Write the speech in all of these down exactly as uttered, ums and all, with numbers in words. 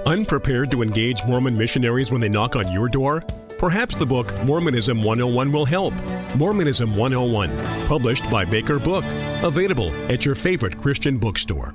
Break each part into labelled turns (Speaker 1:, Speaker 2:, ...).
Speaker 1: Unprepared to engage Mormon missionaries when they knock on your door? Perhaps the book Mormonism one oh one will help. Mormonism one oh one, published by Baker Book. Available at your favorite Christian bookstore.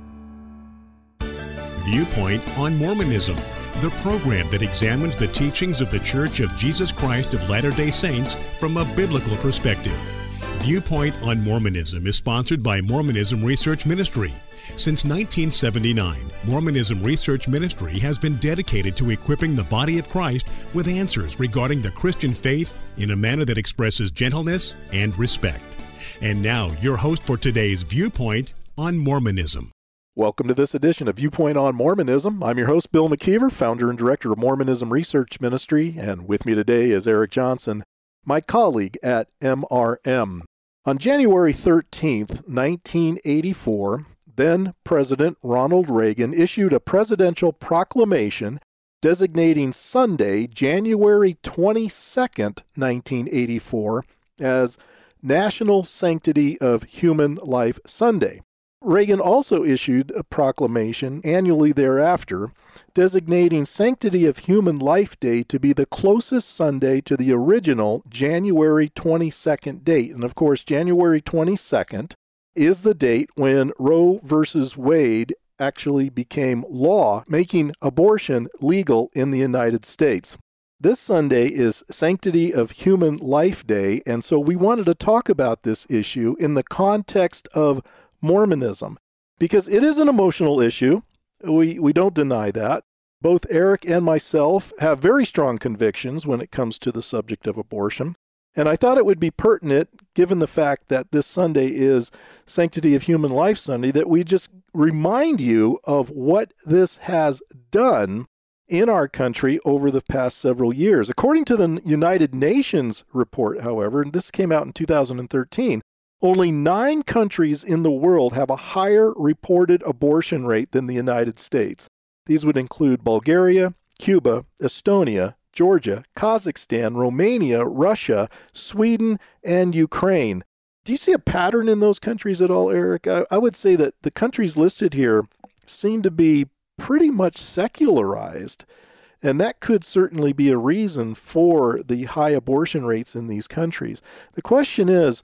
Speaker 1: Viewpoint on Mormonism, the program that examines the teachings of the Church of Jesus Christ of Latter-day Saints from a biblical perspective. Viewpoint on Mormonism is sponsored by Mormonism Research Ministry. Since nineteen seventy-nine, Mormonism Research Ministry has been dedicated to equipping the body of Christ with answers regarding the Christian faith in a manner that expresses gentleness and respect. And now, your host for today's Viewpoint on Mormonism.
Speaker 2: Welcome to this edition of Viewpoint on Mormonism. I'm your host, Bill McKeever, founder and director of Mormonism Research Ministry, and with me today is Eric Johnson, my colleague at M R M. On January thirteenth, nineteen eighty-four, then-President Ronald Reagan issued a presidential proclamation designating Sunday, January twenty-second, nineteen eighty-four, as National Sanctity of Human Life Sunday. Reagan also issued a proclamation annually thereafter designating Sanctity of Human Life Day to be the closest Sunday to the original January twenty-second date. And of course, January twenty-second is the date when Roe versus Wade actually became law, making abortion legal in the United States. This Sunday is Sanctity of Human Life Day, and so we wanted to talk about this issue in the context of Mormonism, because it is an emotional issue. We we don't deny that. Both Eric and myself have very strong convictions when it comes to the subject of abortion. And I thought it would be pertinent, given the fact that this Sunday is Sanctity of Human Life Sunday, that we just remind you of what this has done in our country over the past several years. According to the United Nations report, however, and this came out in two thousand thirteen, only nine countries in the world have a higher reported abortion rate than the United States. These would include Bulgaria, Cuba, Estonia, Georgia, Kazakhstan, Romania, Russia, Sweden, and Ukraine. Do you see a pattern in those countries at all, Eric? I, I would say that the countries listed here seem to be pretty much secularized, and that could certainly be a reason for the high abortion rates in these countries. The question is,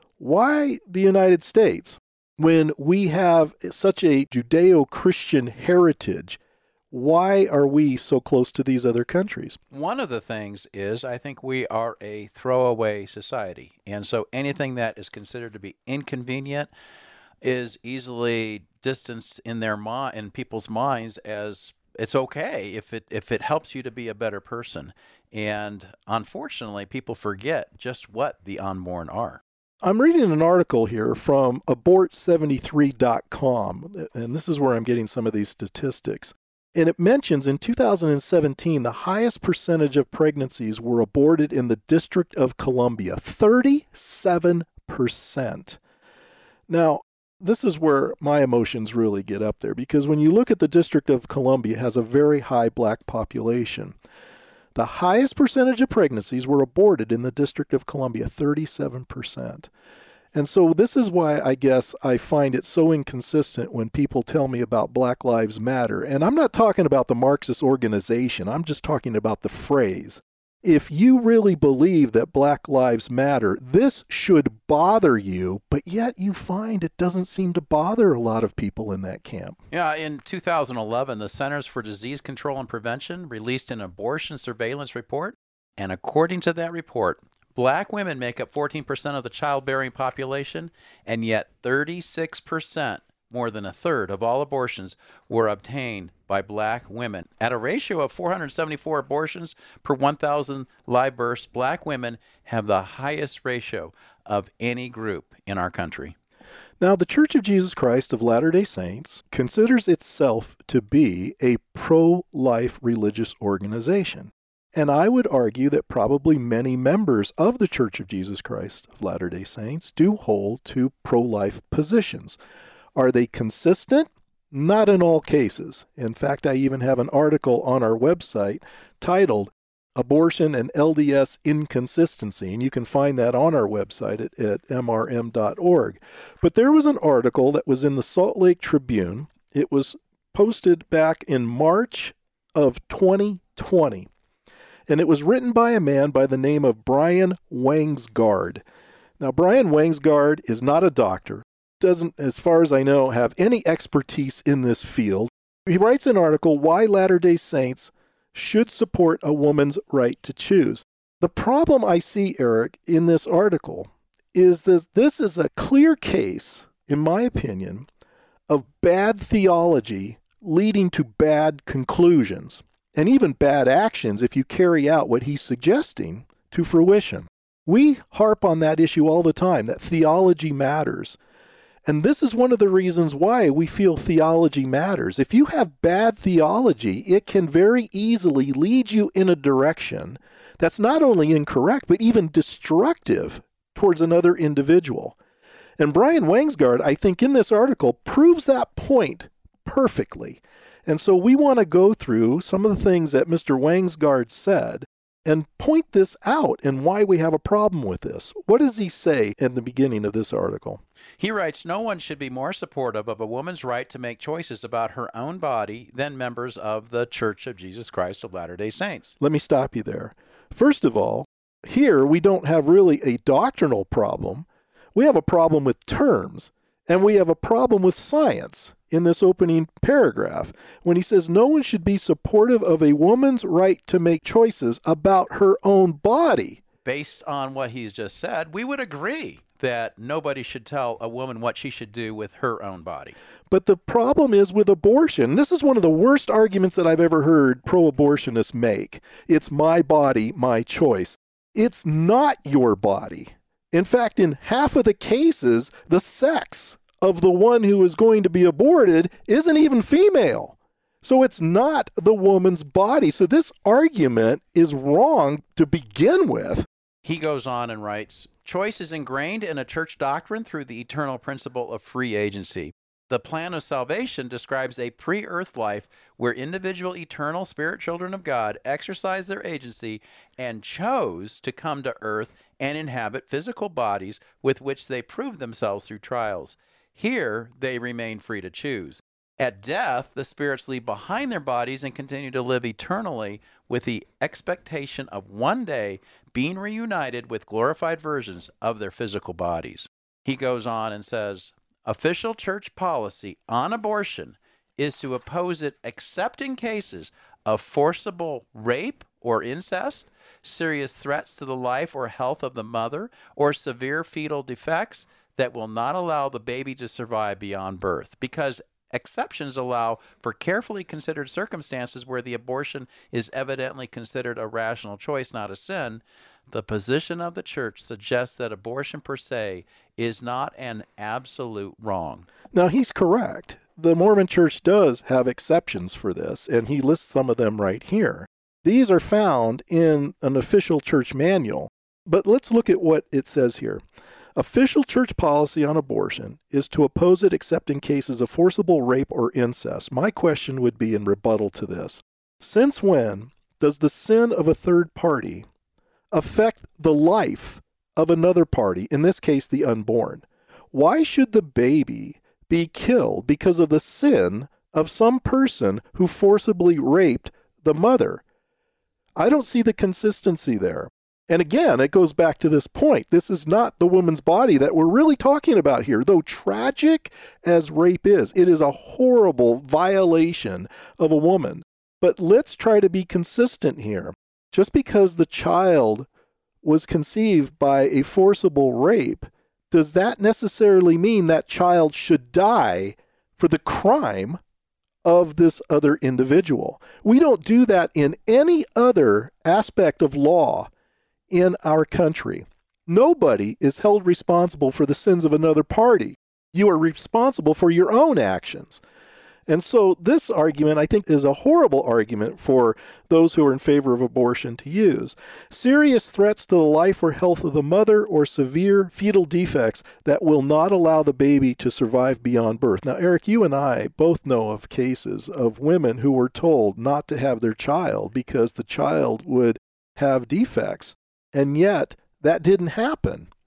Speaker 2: why the United States, when we have such a Judeo-Christian heritage? Why are we so close to these other countries?
Speaker 3: One of the things is I think we are a throwaway society. And so anything that is considered to be inconvenient is easily distanced in their mi- in people's minds as it's okay if it if it helps you to be a better person. And unfortunately, people forget just what the unborn are.
Speaker 2: I'm reading an article here from abort seventy-three dot com, and this is where I'm getting some of these statistics. And it mentions in two thousand seventeen, the highest percentage of pregnancies were aborted in the District of Columbia, thirty-seven percent. Now, this is where my emotions really get up there, because when you look at the District of Columbia, it has a very high black population. The highest percentage of pregnancies were aborted in the District of Columbia, thirty-seven percent. And so this is why I guess I find it so inconsistent when people tell me about Black Lives Matter. And I'm not talking about the Marxist organization. I'm just talking about the phrase. If you really believe that Black Lives Matter, this should bother you, but yet you find it doesn't seem to bother a lot of people in that camp.
Speaker 3: Yeah, in two thousand eleven, the Centers for Disease Control and Prevention released an abortion surveillance report. And according to that report, Black women make up fourteen percent of the childbearing population, and yet thirty-six percent, more than a third of all abortions, were obtained by Black women. At a ratio of four hundred seventy-four abortions per one thousand live births, Black women have the highest ratio of any group in our country.
Speaker 2: Now, the Church of Jesus Christ of Latter-day Saints considers itself to be a pro-life religious organization. And I would argue that probably many members of the Church of Jesus Christ of Latter-day Saints do hold to pro-life positions. Are they consistent? Not in all cases. In fact, I even have an article on our website titled Abortion and L D S Inconsistency, and you can find that on our website at, at M R M dot org. But there was an article that was in the Salt Lake Tribune. It was posted back in March of twenty twenty. And it was written by a man by the name of Brian Wangsgard. Now, Brian Wangsgard is not a doctor, doesn't, as far as I know, have any expertise in this field. He writes an article, Why Latter-day Saints Should Support a Woman's Right to Choose. The problem I see, Eric, in this article is this, this is a clear case, in my opinion, of bad theology leading to bad conclusions, and even bad actions if you carry out what he's suggesting to fruition. We harp on that issue all the time, that theology matters. And this is one of the reasons why we feel theology matters. If you have bad theology, it can very easily lead you in a direction that's not only incorrect, but even destructive towards another individual. And Brian Wangsgard, I think in this article, proves that point perfectly. And so we want to go through some of the things that Mister Wangsgard said and point this out and why we have a problem with this. What does he say in the beginning of this article?
Speaker 3: He writes, no one should be more supportive of a woman's right to make choices about her own body than members of the Church of Jesus Christ of Latter-day Saints.
Speaker 2: Let me stop you there. First of all, here we don't have really a doctrinal problem. We have a problem with terms, and we have a problem with science in this opening paragraph when he says no one should be supportive of a woman's right to make choices about her own body.
Speaker 3: Based on what he's just said, we would agree that nobody should tell a woman what she should do with her own body.
Speaker 2: But the problem is with abortion. This is one of the worst arguments that I've ever heard pro-abortionists make. It's my body, my choice. It's not your body. In fact, in half of the cases, the sex of the one who is going to be aborted isn't even female. So it's not the woman's body. So this argument is wrong to begin with.
Speaker 3: He goes on and writes, choice is ingrained in a church doctrine through the eternal principle of free agency. The plan of salvation describes a pre-earth life where individual eternal spirit children of God exercise their agency and chose to come to earth and inhabit physical bodies with which they prove themselves through trials. Here, they remain free to choose. At death, the spirits leave behind their bodies and continue to live eternally with the expectation of one day being reunited with glorified versions of their physical bodies. He goes on and says, official church policy on abortion is to oppose it except in cases of forcible rape or incest, serious threats to the life or health of the mother, or severe fetal defects that will not allow the baby to survive beyond birth, because exceptions allow for carefully considered circumstances where the abortion is evidently considered a rational choice, not a sin. The position of the church suggests that abortion per se is not an absolute wrong.
Speaker 2: Now, he's correct. The Mormon Church does have exceptions for this, and he lists some of them right here. These are found in an official church manual, but let's look at what it says here. Official church policy on abortion is to oppose it except in cases of forcible rape or incest. My question would be in rebuttal to this. Since when does the sin of a third party affect the life of another party, in this case the unborn? Why should the baby be killed because of the sin of some person who forcibly raped the mother? I don't see the consistency there. And again, it goes back to this point. This is not the woman's body that we're really talking about here. Though tragic as rape is, it is a horrible violation of a woman. But let's try to be consistent here. Just because the child was conceived by a forcible rape, does that necessarily mean that child should die for the crime of this other individual? We don't do that in any other aspect of law in our country. Nobody is held responsible for the sins of another party. You are responsible for your own actions. And so this argument, I think, is a horrible argument for those who are in favor of abortion to use. Serious threats to the life or health of the mother or severe fetal defects that will not allow the baby to survive beyond birth. Now, Eric, you and I both know of cases of women who were told not to have their child because the child would have defects. And yet, that didn't happen.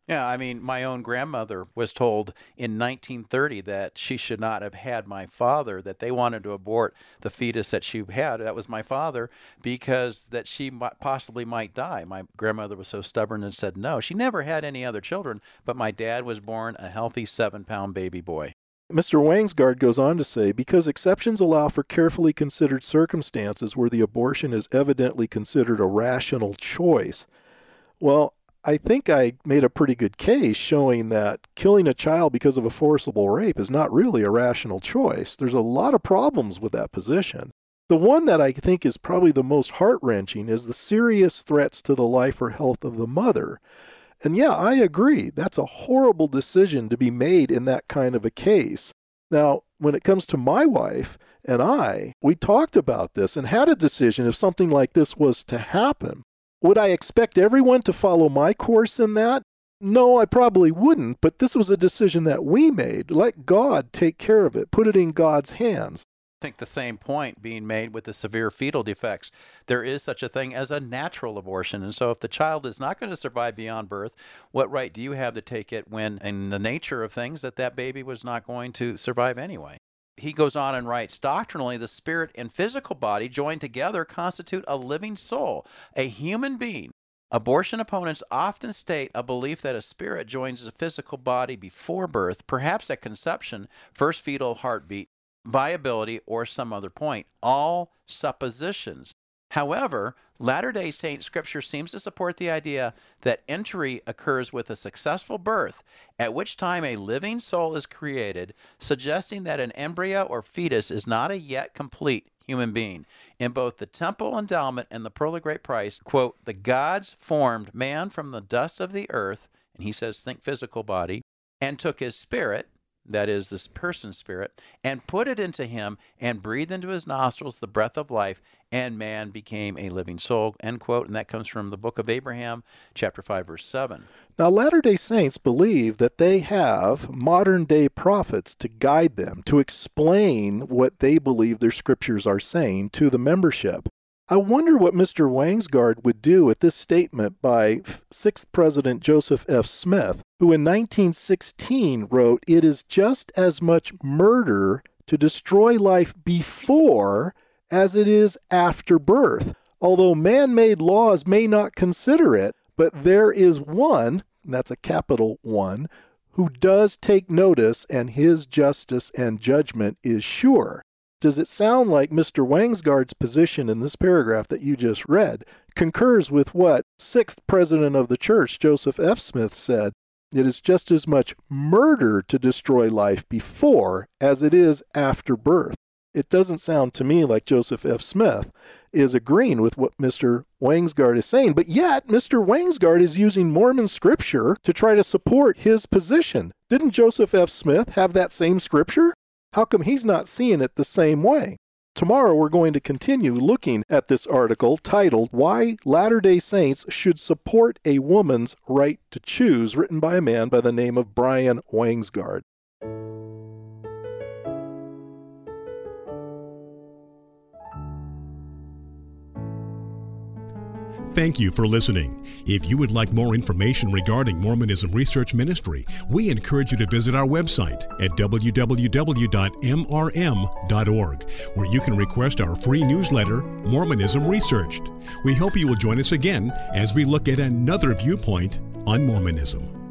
Speaker 3: Yeah, I mean, my own grandmother was told in nineteen thirty that she should not have had my father, that they wanted to abort the fetus that she had. That was my father, because that she might, possibly might die. My grandmother was so stubborn and said no. She never had any other children, but my dad was born a healthy seven-pound baby boy.
Speaker 2: Mister Wangsgaard goes on to say, because exceptions allow for carefully considered circumstances where the abortion is evidently considered a rational choice. Well, I think I made a pretty good case showing that killing a child because of a forcible rape is not really a rational choice. There's a lot of problems with that position. The one that I think is probably the most heart-wrenching is the serious threats to the life or health of the mother. And yeah, I agree. That's a horrible decision to be made in that kind of a case. Now, when it comes to my wife and I, we talked about this and had a decision if something like this was to happen. Would I expect everyone to follow my course in that? No, I probably wouldn't, but this was a decision that we made. Let God take care of it. Put it in God's hands.
Speaker 3: I think the same point being made with the severe fetal defects. There is such a thing as a natural abortion. And so if the child is not going to survive beyond birth, what right do you have to take it when, in the nature of things, that that baby was not going to survive anyway? He goes on and writes, doctrinally, the spirit and physical body joined together constitute a living soul, a human being. Abortion opponents often state a belief that a spirit joins a physical body before birth, perhaps at conception, first fetal heartbeat, viability, or some other point. All suppositions. However, Latter-day Saint scripture seems to support the idea that entry occurs with a successful birth, at which time a living soul is created, suggesting that an embryo or fetus is not a yet complete human being. In both the temple endowment and the pearl of great price, quote, the gods formed man from the dust of the earth, and he says, think physical body, and took his spirit, that is, this person's spirit, and put it into him, and breathed into his nostrils the breath of life, and man became a living soul, end quote. And that comes from the book of Abraham, chapter five, verse seven.
Speaker 2: Now, Latter-day Saints believe that they have modern-day prophets to guide them, to explain what they believe their scriptures are saying to the membership. I wonder what Mister Wangsgaard would do with this statement by sixth President Joseph F. Smith, who in nineteen sixteen wrote, "It is just as much murder to destroy life before as it is after birth. Although man-made laws may not consider it, but there is one," and that's a capital one, "who does take notice, and his justice and judgment is sure." Does it sound like Mister Wangsgaard's position in this paragraph that you just read concurs with what sixth President of the Church, Joseph F. Smith, said? It is just as much murder to destroy life before as it is after birth. It doesn't sound to me like Joseph F. Smith is agreeing with what Mister Wangsgaard is saying, but yet Mister Wangsgaard is using Mormon scripture to try to support his position. Didn't Joseph F. Smith have that same scripture? How come he's not seeing it the same way? Tomorrow we're going to continue looking at this article titled, Why Latter-day Saints Should Support a Woman's Right to Choose, written by a man by the name of Brian Wangsgaard.
Speaker 1: Thank you for listening. If you would like more information regarding Mormonism Research Ministry, we encourage you to visit our website at w w w dot m r m dot org, where you can request our free newsletter, Mormonism Researched. We hope you will join us again as we look at another viewpoint on Mormonism.